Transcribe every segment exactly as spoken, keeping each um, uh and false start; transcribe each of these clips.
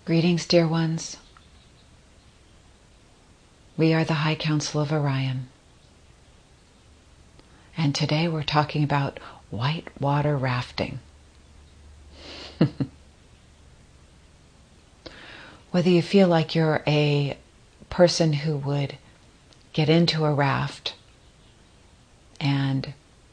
Greetings, dear ones. We are the High Council of Orion. And today we're talking about whitewater rafting. Whether you feel like you're a person who would get into a raft and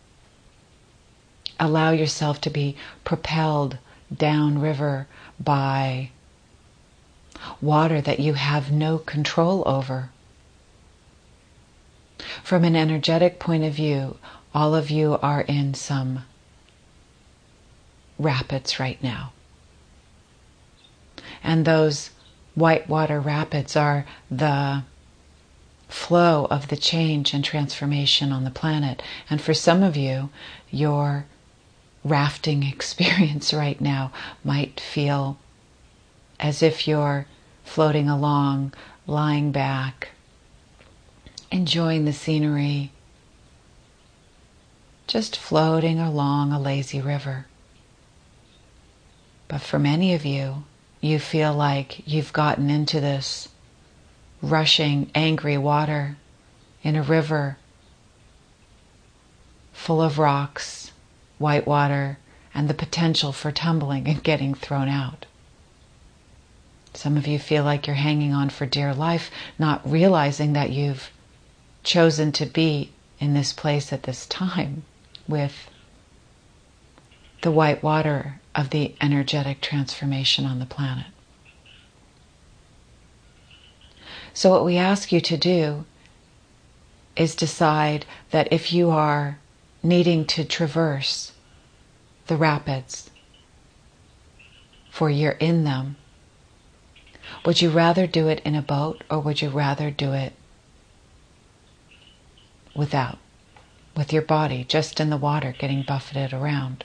allow yourself to be propelled downriver by water that you have no control over. From an energetic point of view, all of you are in some rapids right now. And those whitewater rapids are the flow of the change and transformation on the planet. And for some of you, your rafting experience right now might feel as if you're floating along, lying back, enjoying the scenery, just floating along a lazy river. But for many of you, you feel like you've gotten into this rushing, angry water in a river full of rocks, white water, and the potential for tumbling and getting thrown out. Some of you feel like you're hanging on for dear life, not realizing that you've chosen to be in this place at this time with the white water of the energetic transformation on the planet. So what we ask you to do is decide that if you are needing to traverse the rapids, for you're in them, would you rather do it in a boat or would you rather do it without, with your body just in the water getting buffeted around?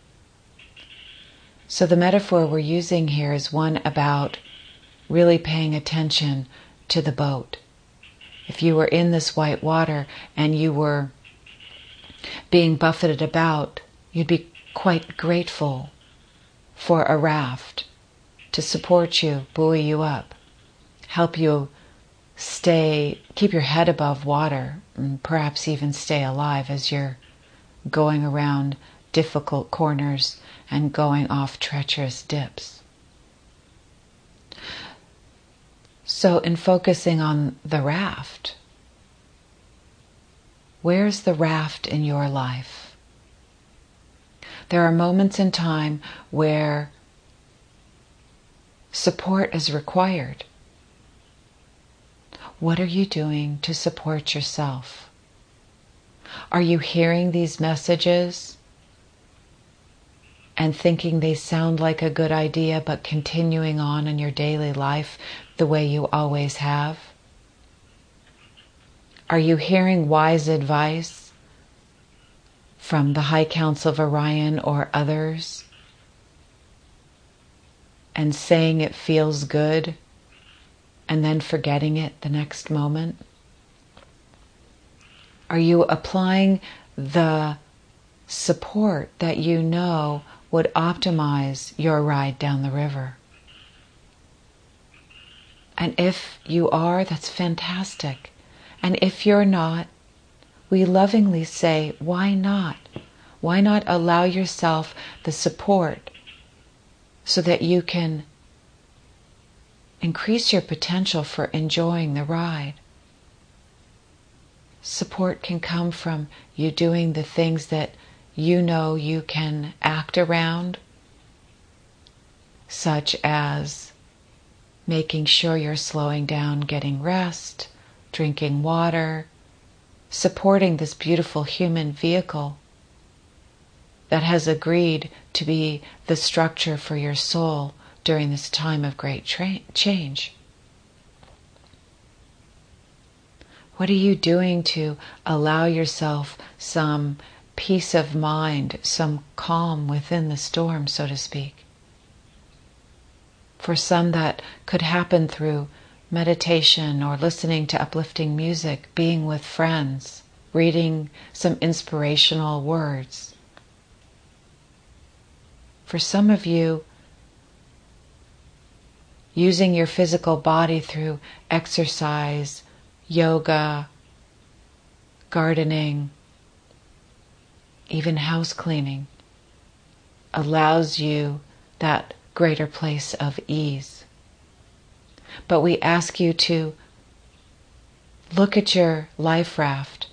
So the metaphor we're using here is one about really paying attention to the boat. If you were in this white water and you were being buffeted about, you'd be quite grateful for a raft to support you, buoy you up, help you stay, keep your head above water, and perhaps even stay alive as you're going around difficult corners and going off treacherous dips. So in focusing on the raft, where's the raft in your life? There are moments in time where support is required. What are you doing to support yourself? Are you hearing these messages and thinking they sound like a good idea, but continuing on in your daily life the way you always have? Are you hearing wise advice from the High Council of Orion or others and saying it feels good and then forgetting it the next moment? Are you applying the support that you know would optimize your ride down the river? And if you are, that's fantastic. And if you're not, we lovingly say, why not? Why not allow yourself the support so that you can increase your potential for enjoying the ride? Support can come from you doing the things that you know you can act around, such as making sure you're slowing down, getting rest, drinking water, supporting this beautiful human vehicle that has agreed to be the structure for your soul during this time of great tra- change. What are you doing to allow yourself some peace of mind, some calm within the storm, so to speak? For some, that could happen through meditation or listening to uplifting music, being with friends, reading some inspirational words. For some of you, using your physical body through exercise, yoga, gardening, even house cleaning, allows you that greater place of ease. But we ask you to look at your life raft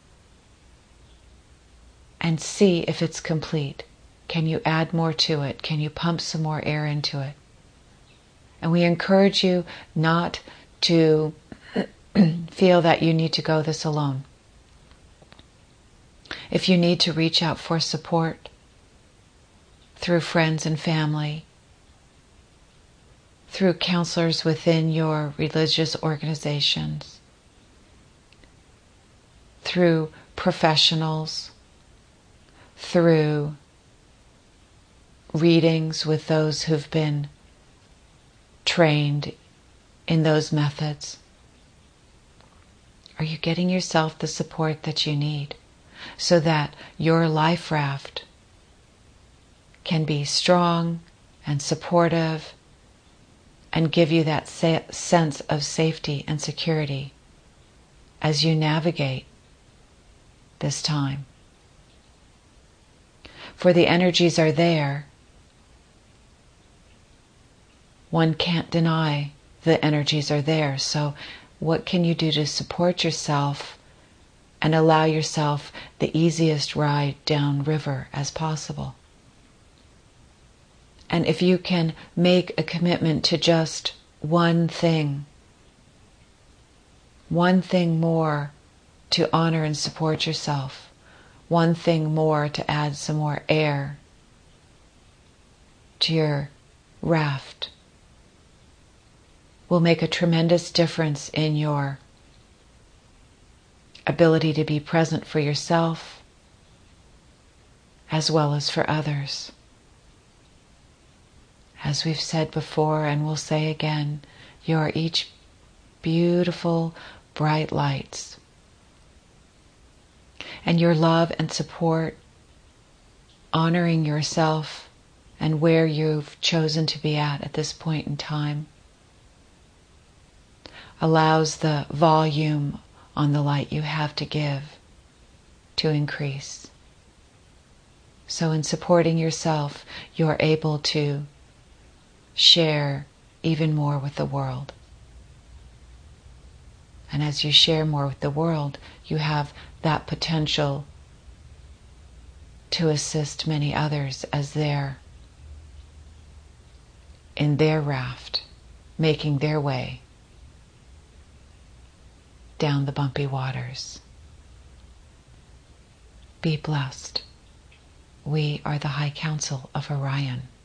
and see if it's complete. Can you add more to it? Can you pump some more air into it? And we encourage you not to feel that you need to go this alone. If you need to reach out for support through friends and family, through counselors within your religious organizations, through professionals, through readings with those who've been trained in those methods, are you getting yourself the support that you need so that your life raft can be strong and supportive and give you that sa- sense of safety and security as you navigate this time? For the energies are there. One can't deny the energies are there. So what can you do to support yourself and allow yourself the easiest ride down river as possible? And if you can make a commitment to just one thing, one thing more to honor and support yourself, one thing more to add some more air to your raft, will make a tremendous difference in your ability to be present for yourself as well as for others. As we've said before and we'll say again, you are each beautiful, bright lights. And your love and support, honoring yourself and where you've chosen to be at at this point in time, allows the volume on the light you have to give to increase. So in supporting yourself, you're able to share even more with the world. And as you share more with the world, you have that potential to assist many others as they're in their raft, making their way down the bumpy waters. Be blessed. We are the High Council of Orion.